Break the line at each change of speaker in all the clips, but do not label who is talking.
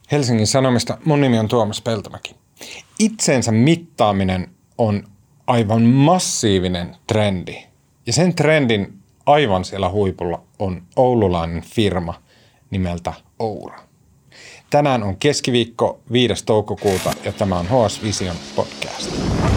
Helsingin Sanomista. Mun nimi on Tuomas Peltomäki. Itsensä mittaaminen on aivan massiivinen trendi. Ja sen trendin aivan siellä huipulla on oululainen firma nimeltä Oura. Tänään on keskiviikko 5. toukokuuta ja tämä on HS Vision podcast.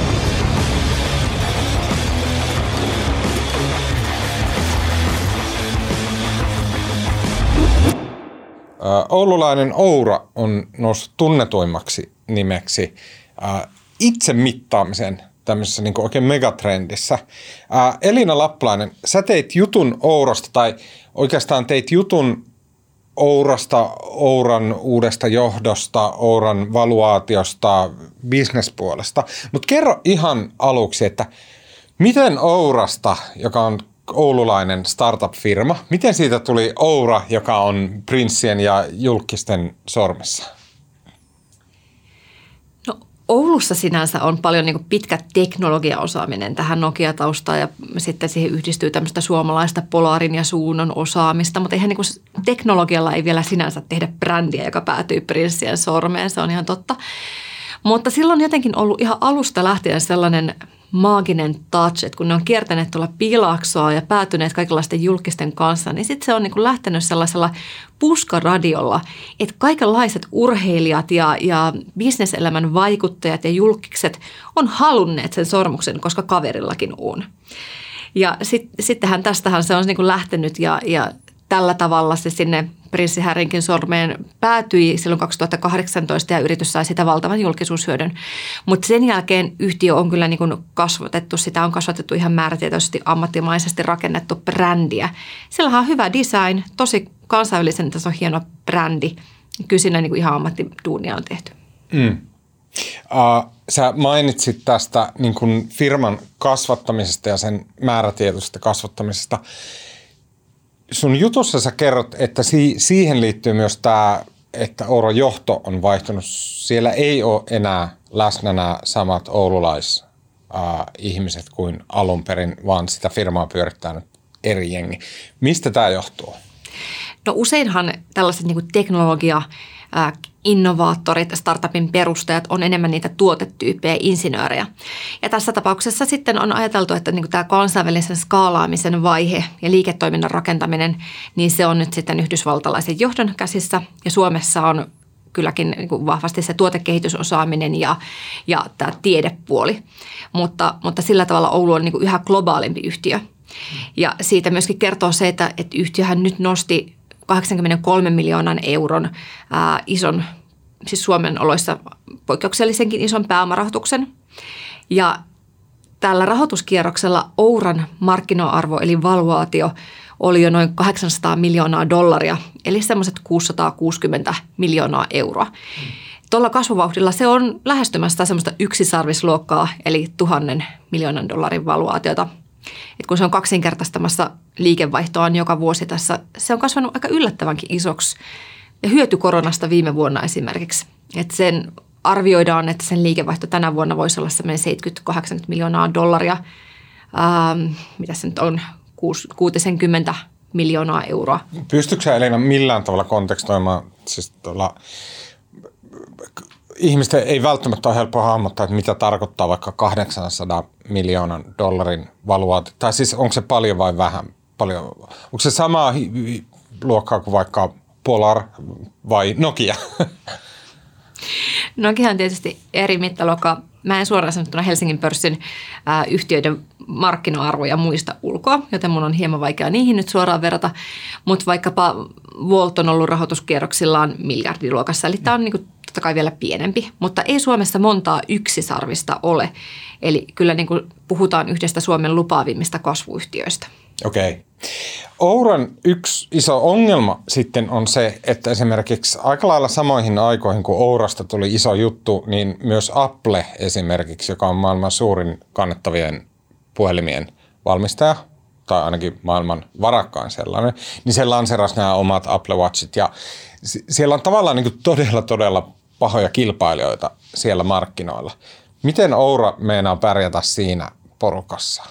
Oululainen Oura on noussut tunnetuimmaksi nimeksi itsemittaamisen tämmöisessä niin kuin oikein megatrendissä. Elina Lappalainen, sä teit jutun Ourasta tai oikeastaan teit jutun Ourasta, Ouran uudesta johdosta, Ouran valuaatiosta, bisnespuolesta. Mutta kerro ihan aluksi, että miten Ourasta, joka on oululainen startup-firma, miten siitä tuli Oura, joka on prinssien ja julkisten sormessa?
No, Oulussa sinänsä on paljon niin kuin pitkä teknologiaosaaminen tähän Nokia-taustaan ja sitten siihen yhdistyy tämmöistä suomalaista Polarin ja Suunnon osaamista, mutta eihän niin kuin teknologialla ei vielä sinänsä tehdä brändiä, joka päätyy prinssien sormeen, se on ihan totta. Mutta silloin on jotenkin ollut ihan alusta lähtien sellainen maaginen touch, että kun ne on kiertäneet tuolla Piilaaksoa ja päätyneet kaikenlaisten julkisten kanssa, niin sitten se on niin kuin lähtenyt sellaisella puskaradiolla, että kaikenlaiset urheilijat ja bisneselämän vaikuttajat ja julkikset on halunneet sen sormuksen, koska kaverillakin on. Ja sittenhän tästähän se on niin kuin lähtenyt ja tällä tavalla se sinne prinssi Harrynkin sormeen päätyi silloin 2018 ja yritys sai sitä valtavan julkisuushyödyn. Mutta sen jälkeen yhtiö on kyllä niin kuin kasvatettu, sitä on kasvatettu ihan määrätietoisesti ammattimaisesti rakennettu brändiä. Sillähän on hyvä design, tosi kansainvälisen tason hieno brändi. Kyllä siinä niin kuin ihan ammattiduunia on tehty.
Sä mainitsit tästä niin kuin firman kasvattamisesta ja sen määrätietoisesta kasvattamisesta. Sun jutussa sä kerrot, että siihen liittyy myös tämä, että Ouran johto on vaihtunut. Siellä ei ole enää läsnä nämä samat oululaisihmiset kuin alun perin, vaan sitä firmaa pyörittää nyt eri jengi. Mistä tämä johtuu?
No useinhan tällaiset niin kuin innovaattorit, startupin perustajat on enemmän niitä tuotetyyppejä, insinöörejä. Ja tässä tapauksessa sitten on ajateltu, että niin kuin tämä kansainvälisen skaalaamisen vaihe ja liiketoiminnan rakentaminen, niin se on nyt sitten yhdysvaltalaisen johdon käsissä. Ja Suomessa on kylläkin niin kuin vahvasti se tuotekehitysosaaminen ja tämä tiedepuoli. Mutta sillä tavalla Oulu on niin kuin yhä globaalimpi yhtiö. Ja siitä myöskin kertoo se, että yhtiöhän nyt nosti 83 miljoonan euron ison, siis Suomen oloissa poikkeuksellisenkin ison pääomarahoituksen. Ja tällä rahoituskierroksella Ouran markkina-arvo eli valuaatio oli jo noin $800 miljoonaa, eli semmoiset 660 miljoonaa euroa. Tuolla kasvuvauhdilla se on lähestymässä semmoista yksisarvisluokkaa, eli $1,000 miljoonan valuaatiota. Et kun se on kaksinkertaistamassa liikevaihtoaan joka vuosi tässä, se on kasvanut aika yllättävänkin isoksi ja hyöty koronasta viime vuonna esimerkiksi. Et sen arvioidaan, että sen liikevaihto tänä vuonna voisi olla semmoinen $70-80 miljoonaa. Mitä se nyt on? 60 miljoonaa euroa.
Pystytkö sä, Elina, millään tavalla kontekstoimaan, siis ihmisten ei välttämättä ole helppo hahmottaa, että mitä tarkoittaa vaikka $800 miljoonan valuaatio. Tai siis onko se paljon vai vähän? Paljon. Onko se samaa luokkaa kuin vaikka Polar vai Nokia?
Nokia on tietysti eri mittaluokkaa. Mä en suoraan sanottuna Helsingin pörssin yhtiöiden markkina-arvoja muista ulkoa, joten mun on hieman vaikea niihin nyt suoraan verrata. Mutta vaikkapa Wolt on ollut rahoituskierroksillaan miljardiluokassa, eli tämä on niin kuin totta kai vielä pienempi, mutta ei Suomessa montaa yksisarvista ole. Eli kyllä niin kuin puhutaan yhdestä Suomen lupaavimmista kasvuyhtiöistä.
Okei. Ouran yksi iso ongelma sitten on se, että esimerkiksi aika lailla samoihin aikoihin, kun Ourasta tuli iso juttu, niin myös Apple esimerkiksi, joka on maailman suurin kannettavien puhelimien valmistaja, tai ainakin maailman varakkain sellainen, niin se lanserasi nämä omat Apple Watchit. Ja siellä on tavallaan niin kuin todella pahoja kilpailijoita siellä markkinoilla. Miten Oura meinaa pärjätä siinä porukassa?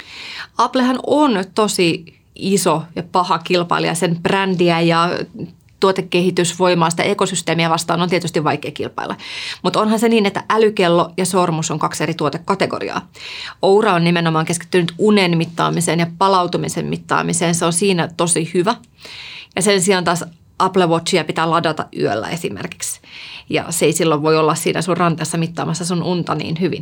Applehan on tosi iso ja paha kilpailija, sen brändiä ja tuotekehitysvoimaa, sitä ekosysteemiä vastaan on tietysti vaikea kilpailla. Mutta onhan se niin, että älykello ja sormus on 2 eri tuotekategoriaa. Oura on nimenomaan keskittynyt unen mittaamiseen ja palautumisen mittaamiseen. Se on siinä tosi hyvä. Ja sen sijaan taas Apple Watchia pitää ladata yöllä esimerkiksi. Ja se ei silloin voi olla siinä sun ranteessa mittaamassa sun unta niin hyvin.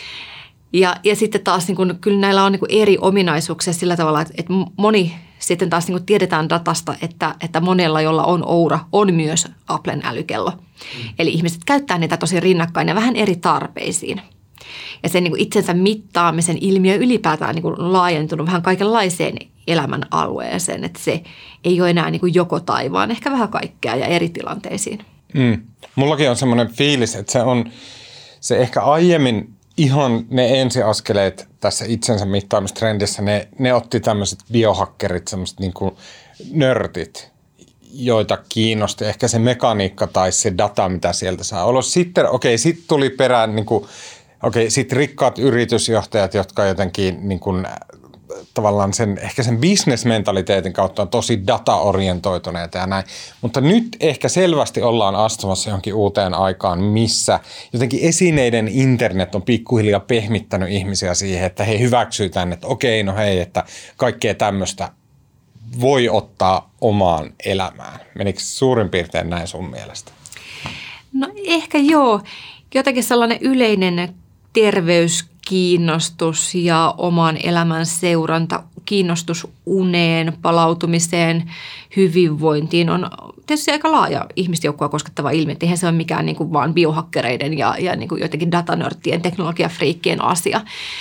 Ja sitten taas niin kun, kyllä näillä on niin kun eri ominaisuuksia sillä tavalla, että moni sitten taas niin kun tiedetään datasta, että monella, jolla on Oura, on myös Applen älykello. Eli ihmiset käyttää niitä tosi rinnakkain ja vähän eri tarpeisiin. Ja sen niin kun itsensä mittaamisen ilmiö ylipäätään niin kun laajentunut vähän kaikenlaiseen elämän alueeseen, että se ei ole enää niin kuin joko tai, vaan ehkä vähän kaikkea ja eri tilanteisiin.
Mullakin on semmoinen fiilis, että se ehkä aiemmin ihan ne ensiaskeleet tässä itsensä mittaamistrendissä, ne otti tämmöiset biohakkerit, semmoiset niin kuin nörtit, joita kiinnosti ehkä se mekaniikka tai se data, mitä sieltä saa olla. Sitten sitten tuli perään sitten rikkaat yritysjohtajat, jotka jotenkin niin kuin tavallaan ehkä sen business-mentaliteetin kautta on tosi data-orientoituneita ja näin. Mutta nyt ehkä selvästi ollaan astumassa johonkin uuteen aikaan, missä jotenkin esineiden internet on pikkuhiljaa pehmittänyt ihmisiä siihen, että he hyväksyy tämän, että että kaikkea tämmöistä voi ottaa omaan elämään. Menikö suurin piirtein näin sun mielestä?
No ehkä joo. Jotenkin sellainen yleinen terveyskiinnostus ja oman elämän seuranta, kiinnostus uneen, palautumiseen, hyvinvointiin on tietysti aika laaja ihmisjoukkoa koskettava ilmiö. Eihän se ole mikään niin kuin vaan biohakkereiden ja niin kuin jotenkin datanörttien, teknologiafriikkien asia.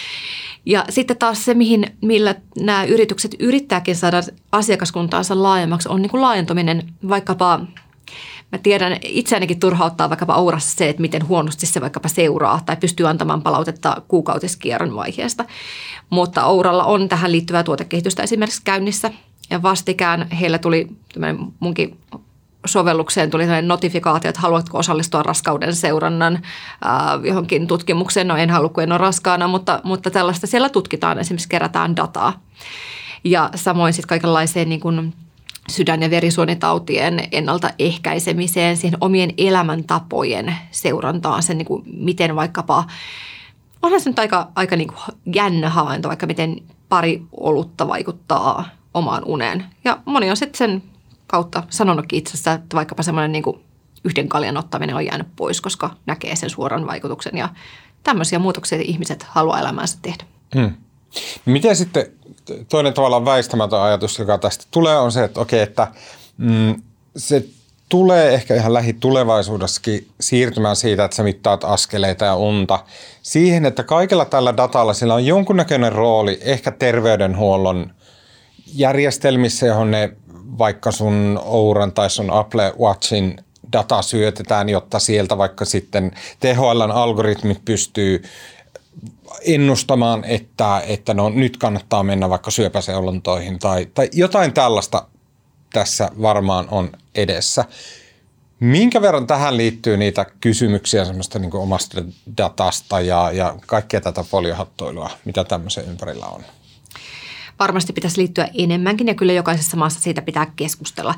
Ja sitten taas se, millä nämä yritykset yrittääkin saada asiakaskuntaansa laajemmaksi, on niin kuin laajentuminen vaikkapa. Mä tiedän, itseänikin turhauttaa vaikkapa Ourassa se, että miten huonosti se vaikkapa seuraa tai pystyy antamaan palautetta kuukautiskierron vaiheesta. Mutta Ouralla on tähän liittyvää tuotekehitystä esimerkiksi käynnissä. Ja vastikään heillä tuli, munkin sovellukseen tuli tämmöinen notifikaatio, että haluatko osallistua raskauden seurannan johonkin tutkimukseen. No en halua, kun en ole raskaana, mutta tällaista siellä tutkitaan, esimerkiksi kerätään dataa. Ja samoin sitten kaikenlaiseen niin kuin sydän- ja verisuonitautien ennaltaehkäisemiseen, siihen omien elämäntapojen seurantaan, sen niin kuin miten vaikkapa, onhan se nyt aika niin kuin jännä havainto, vaikka miten pari olutta vaikuttaa omaan uneen. Ja moni on sitten sen kautta sanonutkin itse asiassa, että vaikkapa semmoinen niin kuin yhden kaljan ottaminen on jäänyt pois, koska näkee sen suoran vaikutuksen ja tämmöisiä muutoksia ihmiset haluaa elämäänsä tehdä.
Miten sitten toinen tavallaan väistämätön ajatus, joka tästä tulee, on se, että se tulee ehkä ihan lähitulevaisuudessakin siirtymään siitä, että sä mittaat askeleita ja unta siihen, että kaikella tällä datalla sillä on jonkunnäköinen rooli ehkä terveydenhuollon järjestelmissä, johon ne vaikka sun Ouran tai sun Apple Watchin data syötetään, jotta sieltä vaikka sitten THL:n algoritmit pystyy ennustamaan, että no, nyt kannattaa mennä vaikka syöpäseulontoihin tai jotain tällaista tässä varmaan on edessä. Minkä verran tähän liittyy niitä kysymyksiä semmoista niin kuin omasta datasta ja kaikkea tätä foliohattoilua, mitä tämmöisen ympärillä on?
Varmasti pitäisi liittyä enemmänkin ja kyllä jokaisessa maassa siitä pitää keskustella.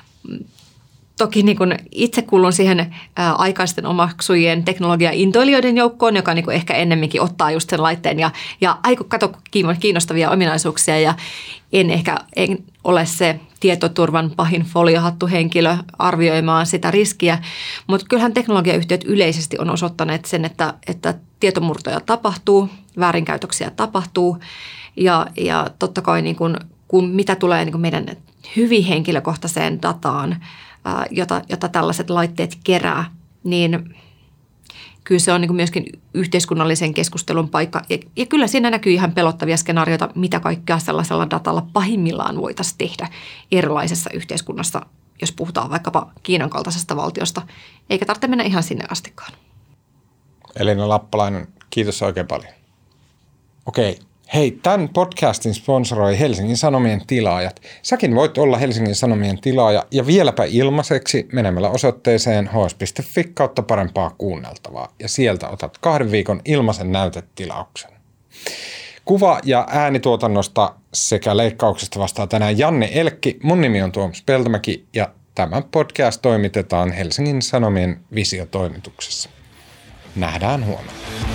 Toki niin kuin itse kuulun siihen aikaisten omaksujien teknologia-intoilijoiden joukkoon, joka niin kuin ehkä ennemminkin ottaa just sen laitteen ja kato kiinnostavia ominaisuuksia ja en ole se tietoturvan pahin foliohattuhenkilö arvioimaan sitä riskiä, mutta kyllähän teknologiayhtiöt yleisesti on osoittaneet sen, että tietomurtoja tapahtuu, väärinkäytöksiä tapahtuu ja totta kai niin kun mitä tulee niin kuin meidän hyvin henkilökohtaiseen dataan, jota tällaiset laitteet kerää, niin kyllä se on niin kuin myöskin yhteiskunnallisen keskustelun paikka. Ja kyllä siinä näkyy ihan pelottavia skenaarioita, mitä kaikkea sellaisella datalla pahimmillaan voitaisiin tehdä erilaisessa yhteiskunnassa, jos puhutaan vaikkapa Kiinan kaltaisesta valtiosta, eikä tarvitse mennä ihan sinne astikaan.
Elina Lappalainen, kiitos oikein paljon. Okei. Hei, tämän podcastin sponsoroi Helsingin Sanomien tilaajat. Säkin voit olla Helsingin Sanomien tilaaja ja vieläpä ilmaiseksi menemällä osoitteeseen hs.fi/parempaa kuunneltavaa. Ja sieltä otat 2 viikon ilmaisen näytetilauksen. Kuva- ja äänituotannosta sekä leikkauksesta vastaa tänään Janne Elkki. Mun nimi on Tuomas Peltomäki ja Tämä podcast toimitetaan Helsingin Sanomien Visiotoimituksessa. Nähdään huomenna.